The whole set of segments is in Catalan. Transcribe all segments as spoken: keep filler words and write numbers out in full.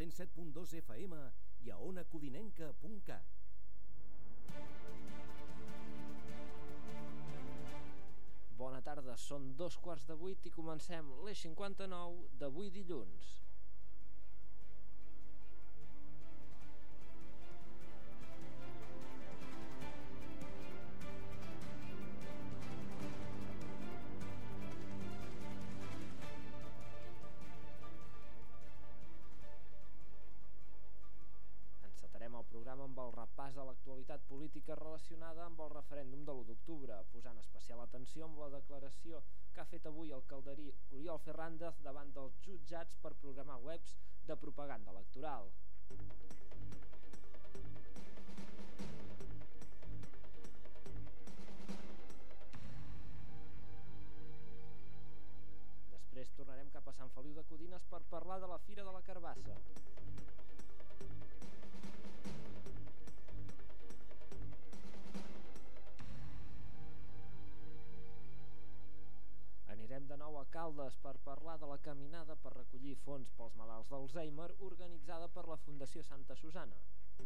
cent set punt dos F M i a ona codinenca punt cat. Bona tarda, són dos quarts de vuit i comencem l'Eix cinquanta-nou d'avui dilluns. Encetarem el programa amb el repàs de l'actualitat política relacionada amb el referèndum de l'u d'octubre, posant especial atenció amb la declaració que ha fet avui el calderí Oriol Fernández davant dels jutjats per programar webs de propaganda electoral. Després tornarem cap a Sant Feliu de Codines per parlar de la Fira de la Carbassa. Anirem de nou a Caldes per parlar de la caminada per recollir fons pels malalts d'Alzheimer organitzada per la Fundació Santa Susana.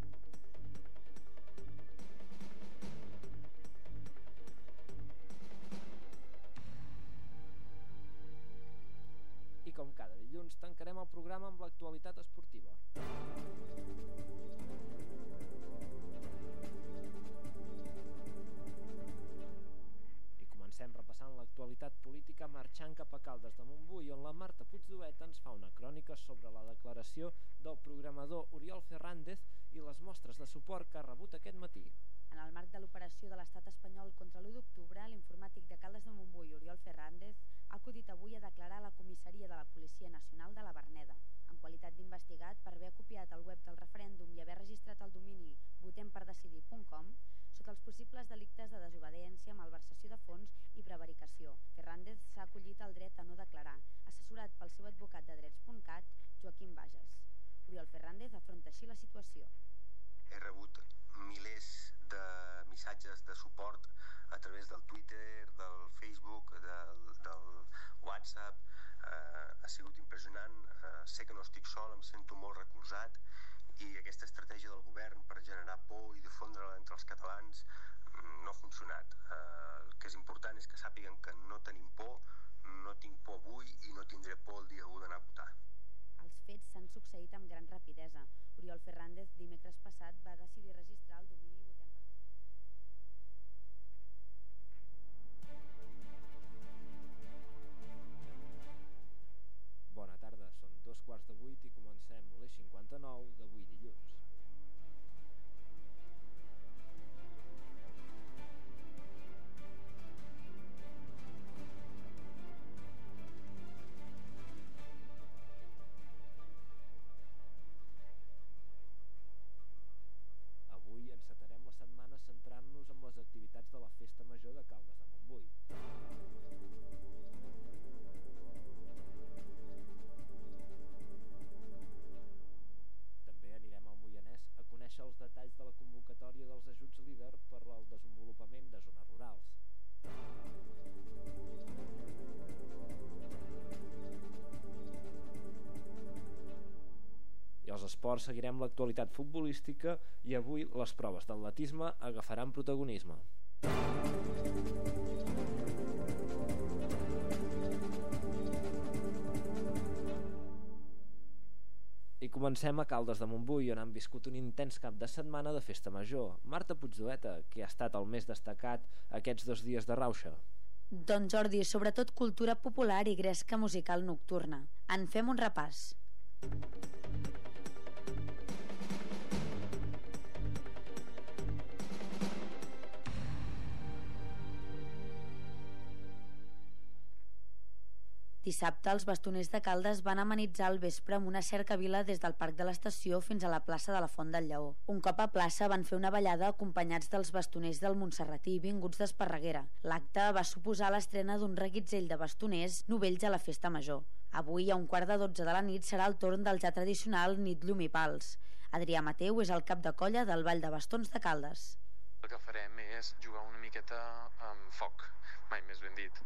I com cada dilluns tancarem el programa amb l'actualitat esportiva. Comencem repassant l'actualitat política marxant cap a Caldes de Montbui, on la Marta Puigdueta ens fa una crònica sobre la declaració del programador Oriol Fernández i les mostres de suport que ha rebut aquest matí. En el marc de l'operació de l'estat espanyol contra l'u d'octubre, l'informàtic de Caldes de Montbui, Oriol Fernández, ha acudit avui a declarar a la comissaria de la Policia Nacional de la Verneda. En qualitat d'investigat per haver copiat el web del referèndum i haver registrat el domini votem per decidir punt com, sota els possibles delictes de desobediència, malversació de fons i prevaricació. Fernández s'ha acollit al dret a no declarar, assessorat pel seu advocat de drets punt cat, Joaquim Bages. Oriol Fernández afronta així la situació. He rebut milers de missatges de suport a través del Twitter, del Facebook, del, del WhatsApp. Eh, ha sigut impressionant. Eh, sé que no estic sol, em sento molt recolzat i aquesta estratègia del govern per generar por i difondre-la entre els catalans no ha funcionat. Eh, el que és important és que sàpiguen que no tenim por, no tinc por avui i no tindré por el dia u d'anar a votar. Els fets s'han succeït amb gran rapidesa. Oriol Fernández dimecres passat va decidir registrar el domini votem per Bona tarda, són dos quarts de vuit i comencem l'Eix cinquanta-nou d'avui dilluns. Avui encetarem la setmana centrant-nos en les activitats de la Festa Major de Caldes de Montbui. També anirem al Moianès a conèixer els detalls de la convocatòria dels ajuts líder per al desenvolupament de zones rurals. I als esports seguirem l'actualitat futbolística i avui les proves d'atletisme agafaran protagonisme. I comencem a Caldes de Montbui, on han viscut un intens cap de setmana de festa major. Marta Puigdueta, que ha estat el més destacat aquests dos dies de rauxa. Doncs Jordi, sobretot cultura popular i gresca musical nocturna. En fem un repàs. Dissabte, els bastoners de Caldes van amenitzar el vespre amb una cercavila des del Parc de l'Estació fins a la plaça de la Font del Lleó. Un cop a plaça van fer una ballada acompanyats dels bastoners del Montserratí vinguts d'Esparreguera. L'acte va suposar l'estrena d'un reguitzell de bastoners novells a la festa major. Avui, a un quart de dotze de la nit, serà el torn del ja tradicional Nit Llum i Pals. Adrià Mateu és el cap de colla del Ball de Bastons de Caldes. El que farem és jugar una miqueta amb foc, mai més ben dit.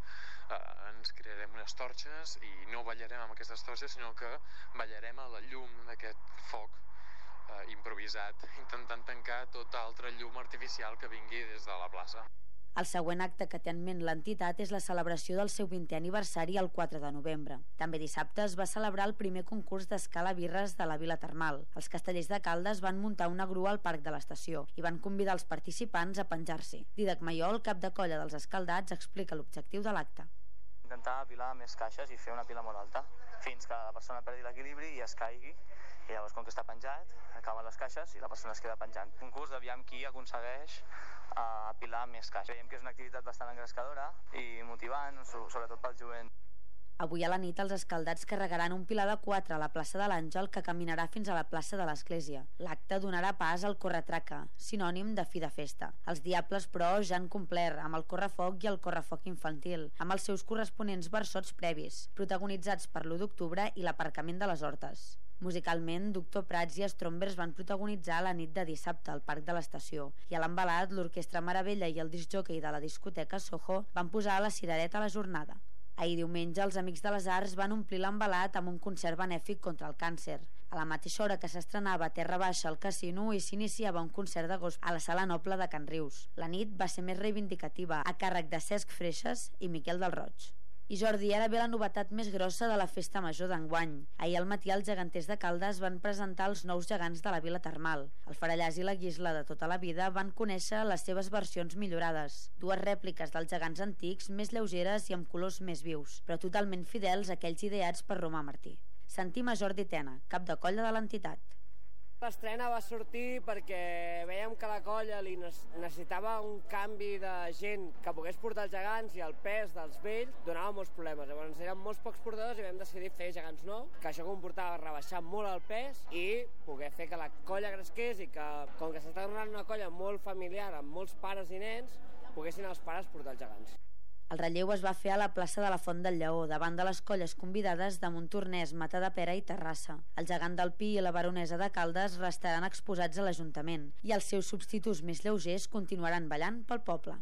eh, ens crearem unes torxes i no ballarem amb aquestes torxes, sinó que ballarem a la llum d'aquest foc eh, improvisat, intentant tancar tota altra llum artificial que vingui des de la plaça. El següent acte que té en ment l'entitat és la celebració del seu vintè aniversari el quatre de novembre. També dissabte es va celebrar el primer concurs d'escala birres de la Vila Termal. Els castellers de Caldes van muntar una grua al parc de l'estació i van convidar els participants a penjar-s'hi. Dídac Mayol, cap de colla dels escaldats, explica l'objectiu de l'acte. Intentar apilar més caixes i fer una pila molt alta, fins que la persona perdi l'equilibri i es caigui. I llavors, com que està penjat, acaben les caixes i la persona es queda penjant. Un concurs d'aviam qui aconsegueix uh, apilar més caixes. Veiem que és una activitat bastant engrescadora i motivant, sobretot pel jovent. Avui a la nit els escaldats carregaran un pilar de quatre a la plaça de l'Àngel que caminarà fins a la plaça de l'Església. L'acte donarà pas al corretraca, sinònim de fi de festa. Els diables, però, ja han complert amb el correfoc i el correfoc infantil, amb els seus corresponents versots previs, protagonitzats per l'u d'octubre i l'aparcament de les Hortes. Musicalment, Doctor Prats i Strombers van protagonitzar la nit de dissabte al parc de l'estació i a l'embalat l'Orquestra Meravella i el discjòquei de la discoteca Soho van posar la cirereta a la jornada. Ahir diumenge els Amics de les Arts van omplir l'embalat amb un concert benèfic contra el càncer. A la mateixa hora que s'estrenava Terra Baixa al casino i s'iniciava un concert de gospel a la Sala Noble de Can Rius. La nit va ser més reivindicativa, a càrrec de Cesc Freixas i Miquel del Roig. I Jordi, ara ve la novetat més grossa de la festa major d'enguany. Ahir al matí els geganters de Caldes van presentar els nous gegants de la Vila Termal. El Farallàs i la Guisla de tota la vida van conèixer les seves versions millorades. Dues rèpliques dels gegants antics més lleugeres i amb colors més vius, però totalment fidels a aquells ideats per Romà Martí. Sentim a Jordi Tena, cap de colla de l'entitat. L'estrena va sortir perquè veiem que la colla li necessitava un canvi de gent que pogués portar els gegants i el pes dels vells donava molts problemes. Llavors eren molts pocs portadors i vam decidir fer gegants nous, que això comportava rebaixar molt el pes i poder fer que la colla cresqués i que, com que s'està tornant una colla molt familiar amb molts pares i nens, poguessin els pares portar els gegants. El relleu es va fer a la plaça de la Font del Lleó, davant de les colles convidades de Montornès, Matadepera i Terrassa. El gegant del Pi i la baronesa de Caldes restaran exposats a l'Ajuntament i els seus substituts més lleugers continuaran ballant pel poble.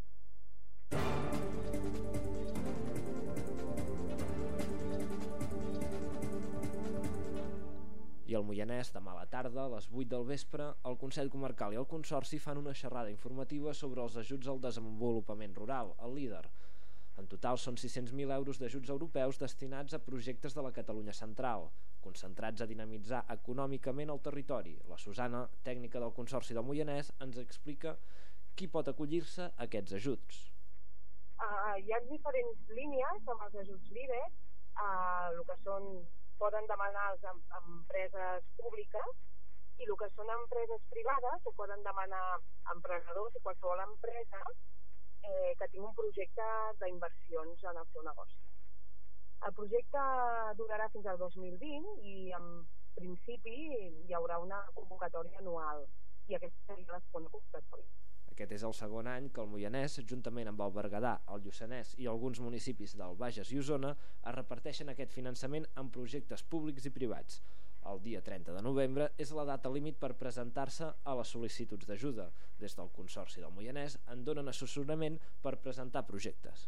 I al Moianès, demà a la tarda, a les vuit del vespre, el Consell Comarcal i el Consorci fan una xerrada informativa sobre els ajuts al desenvolupament rural, el LEADER. En total són sis-cents mil euros d'ajuts europeus destinats a projectes de la Catalunya central, concentrats a dinamitzar econòmicament el territori. La Susana, tècnica del Consorci del Moianès, ens explica qui pot acollir-se a aquests ajuts. Uh, hi ha diferents línies amb els ajuts LEADER, uh, el que són poden demanar les empreses públiques i el que són empreses privades ho poden demanar emprenedors i qualsevol empresa eh, que tingui un projecte d'inversions en el seu negoci. El projecte durarà fins al dos mil vint i en principi hi haurà una convocatòria anual i aquesta seria la segona convocatòria. Aquest és el segon any que el Moianès, juntament amb el Berguedà, el Lluçanès i alguns municipis del Bages i Osona, es reparteixen aquest finançament en projectes públics i privats. El dia trenta de novembre és la data límit per presentar-se a les sol·licituds d'ajuda. Des del Consorci del Moianès en donen assessorament per presentar projectes.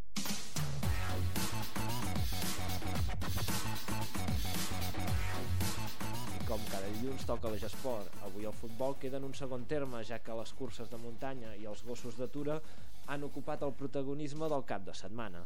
Com cada dilluns toca l'Egesport. Avui el futbol queda en un segon terme, ja que les curses de muntanya i els gossos d'atura han ocupat el protagonisme del cap de setmana.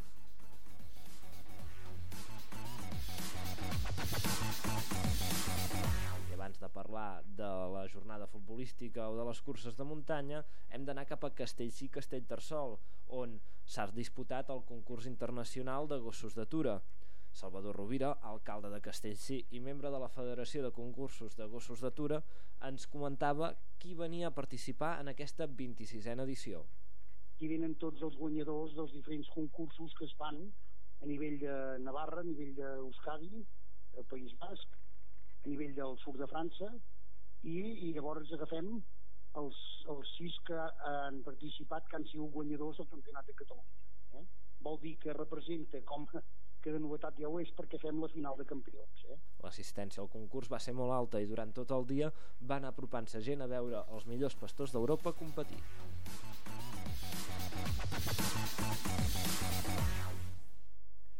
I abans de parlar de la jornada futbolística o de les curses de muntanya, hem d'anar cap a Castellcí, Castellterçol, on s'ha disputat el concurs internacional de gossos d'atura. Salvador Rovira, alcalde de Castellcí i membre de la Federació de Concursos de Gossos d'Atura, ens comentava qui venia a participar en aquesta vint-i-sisena edició. Aquí venen tots els guanyadors dels diferents concursos que es fan a nivell de Navarra, a nivell d'Euskadi, al País Basc, a nivell del sud de França, i, i llavors agafem els, els sis que han participat, que han sigut guanyadors del Campionat de Catalunya. Eh? Vol dir que representa com... que de novetat ja ho és perquè fem la final de campions. Eh? L'assistència al concurs va ser molt alta i durant tot el dia va anar apropant-se gent a veure els millors pastors d'Europa competir.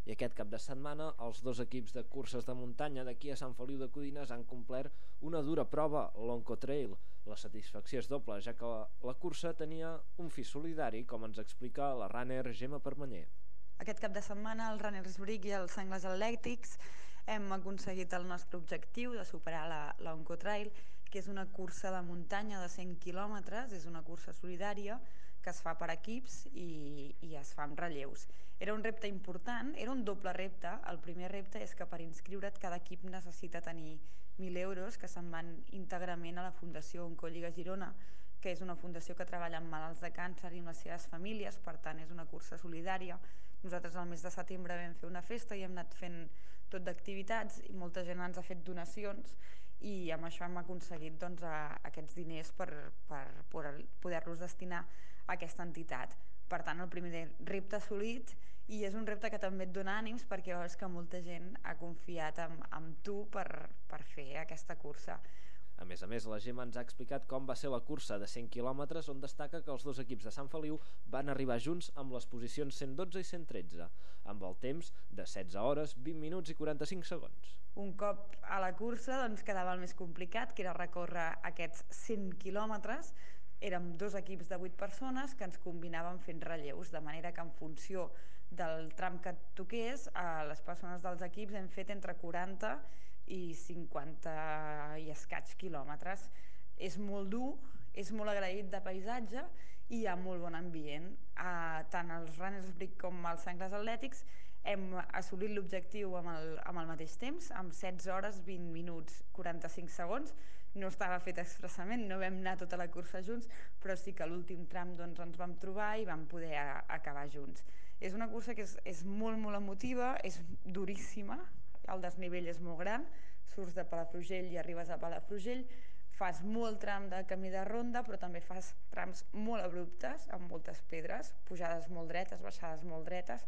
I aquest cap de setmana els dos equips de curses de muntanya d'aquí a Sant Feliu de Codines han complert una dura prova, l'Oncotrail. La satisfacció és doble, ja que la, la cursa tenia un fi solidari, com ens explica la runner Gemma Permanyer. Aquest cap de setmana els Runners Brick i els Sengles Atlètics hem aconseguit el nostre objectiu de superar la, la Oncotrail, que és una cursa de muntanya de cent quilòmetres, és una cursa solidària que es fa per equips i, i es fa amb relleus. Era un repte important, era un doble repte. El primer repte és que per inscriure't cada equip necessita tenir mil euros que se'n van íntegrament a la Fundació Oncolliga Girona, que és una fundació que treballa amb malalts de càncer i amb les seves famílies, per tant és una cursa solidària. Nosaltres al mes de setembre vam fer una festa i hem anat fent tot d'activitats i molta gent ens ha fet donacions i amb això hem aconseguit doncs, a, aquests diners per, per, per poder-los destinar a aquesta entitat. Per tant, el primer repte assolit, i és un repte que també et dona ànims perquè veus que molta gent ha confiat en, en tu per, per fer aquesta cursa. A més a més, la Gemma ens ha explicat com va ser la cursa de cent quilòmetres, on destaca que els dos equips de Sant Feliu van arribar junts amb les posicions cent dotze i cent tretze, amb el temps de setze hores, vint minuts i quaranta-cinc segons. Un cop a la cursa doncs, quedava el més complicat, que era recórrer aquests cent quilòmetres. Érem dos equips de vuit persones que ens combinaven fent relleus, de manera que en funció del tram que et toqués, a les persones dels equips hem fet entre quaranta i cinquanta i escaig quilòmetres. És molt dur, és molt agraït de paisatge i hi ha molt bon ambient. Uh, tant els Runners Brick com els Sengles Atlètics hem assolit l'objectiu amb el, amb el mateix temps, amb setze hores, vint minuts, quaranta-cinc segons. No estava fet expressament, no vam anar tota la cursa junts, però sí que a l'últim tram doncs, ens vam trobar i vam poder a, acabar junts. És una cursa que és, és molt, molt emotiva, és duríssima, el desnivell és molt gran, surts de Palafrugell i arribes a Palafrugell, fas molt tram de camí de ronda, però també fas trams molt abruptes, amb moltes pedres, pujades molt dretes, baixades molt dretes,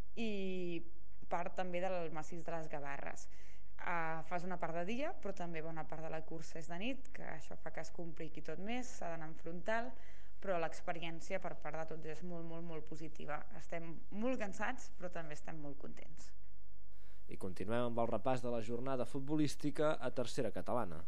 i part també del massís de les Gavarres. Uh, fas una part de dia, però també bona part de la cursa és de nit, que això fa que es compliqui tot més, s'ha d'anar en frontal, però l'experiència per part de tots és molt, molt, molt positiva. Estem molt cansats, però també estem molt contents. I continuem amb el repàs de la jornada futbolística a tercera catalana.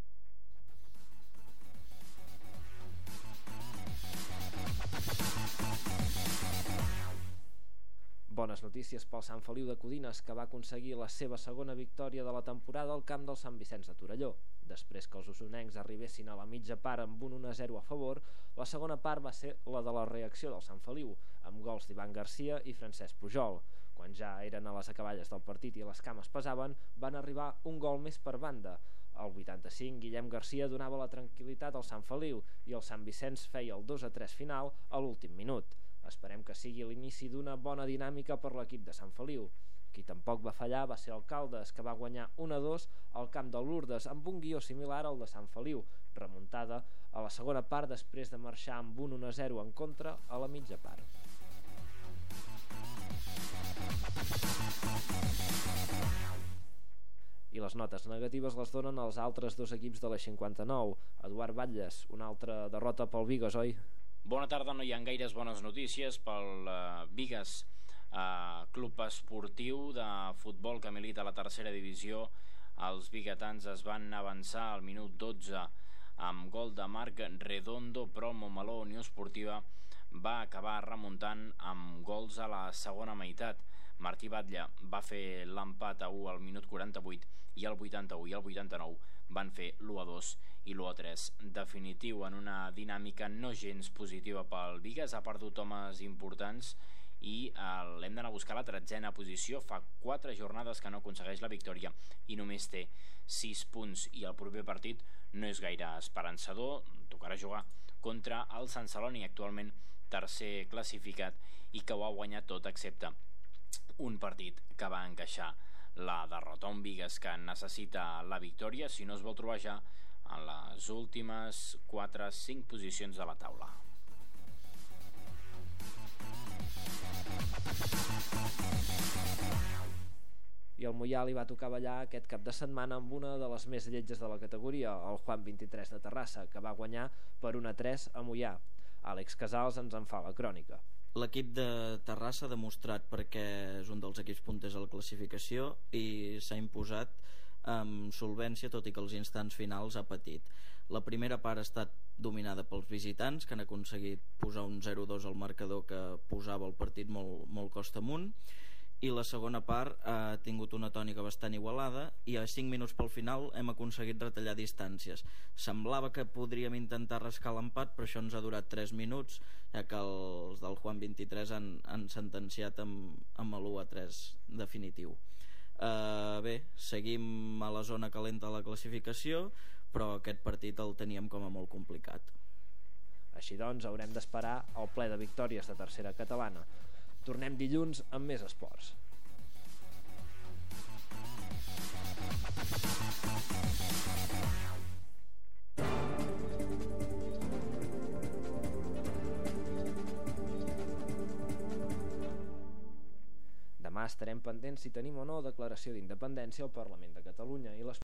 Bones notícies pel Sant Feliu de Codines, que va aconseguir la seva segona victòria de la temporada al camp del Sant Vicenç de Torelló. Després que els osonencs arribessin a la mitja part amb un un a zero a favor, la segona part va ser la de la reacció del Sant Feliu, amb gols d'Ivan Garcia i Francesc Pujol. Quan ja eren a les acaballes del partit i les cames pesaven, van arribar un gol més per banda. Al vuitanta-cinc, Guillem Garcia donava la tranquil·litat al Sant Feliu i el Sant Vicenç feia el dos a tres final a l'últim minut. Esperem que sigui l'inici d'una bona dinàmica per l'equip de Sant Feliu. Qui tampoc va fallar va ser el Caldes, que va guanyar un a dos al camp de Lourdes amb un guió similar al de Sant Feliu, remuntada a la segona part després de marxar amb un un a zero en contra a la mitja part. I les notes negatives les donen els altres dos equips de la cinquanta-nou. Eduard Batlles, una altra derrota pel Bigues, oi? Bona tarda, no hi ha gaires bones notícies pel uh, Bigues, uh, club esportiu de futbol que milita a la tercera divisió. Els biguetans es van avançar al minut dotze amb gol de Marc Redondo, però el Montmeló Unió Esportiva va acabar remuntant amb gols a la segona meitat. Martí Batlle va fer l'empat a u al minut quaranta-vuit i al vuitanta-u i al vuitanta-nou van fer l'u a dos i l'u a tres. Definitiu en una dinàmica no gens positiva pel Bigues. Ha perdut homes importants i eh, l'hem d'anar a buscar a la tretzena posició. Fa quatre jornades que no aconsegueix la victòria i només té sis punts, i el proper partit no és gaire esperançador. Tocarà jugar contra el Sant Celoni, actualment tercer classificat i que ho ha guanyat tot excepte un partit que va encaixar la derrota. Un Bigues que necessita la victòria si no es vol trobar ja en les últimes quatre cinc posicions de la taula. I el Moià li va tocar ballar aquest cap de setmana amb una de les més lletges de la categoria, el Juan vint-i-tres de Terrassa, que va guanyar per un a tres a Moià. Àlex Casals ens en fa la crònica. L'equip de Terrassa ha demostrat perquè és un dels equips punters a la classificació i s'ha imposat amb solvència, tot i que els instants finals ha patit. La primera part ha estat dominada pels visitants, que han aconseguit posar un zero dos al marcador que posava el partit molt, molt costa amunt, i la segona part ha tingut una tònica bastant igualada i a cinc minuts pel final hem aconseguit retallar distàncies. Semblava que podríem intentar rascar l'empat, però això ens ha durat tres minuts, ja que els del Juan vint-i-tres han, han sentenciat amb, amb l'u a tres definitiu. Uh, bé, seguim a la zona calenta de la classificació, però aquest partit el teníem com a molt complicat. Així doncs, haurem d'esperar el ple de victòries de tercera catalana. Tornem dilluns amb més esports. Demà estarem pendents si tenim o no declaració d'independència al Parlament de Catalunya i les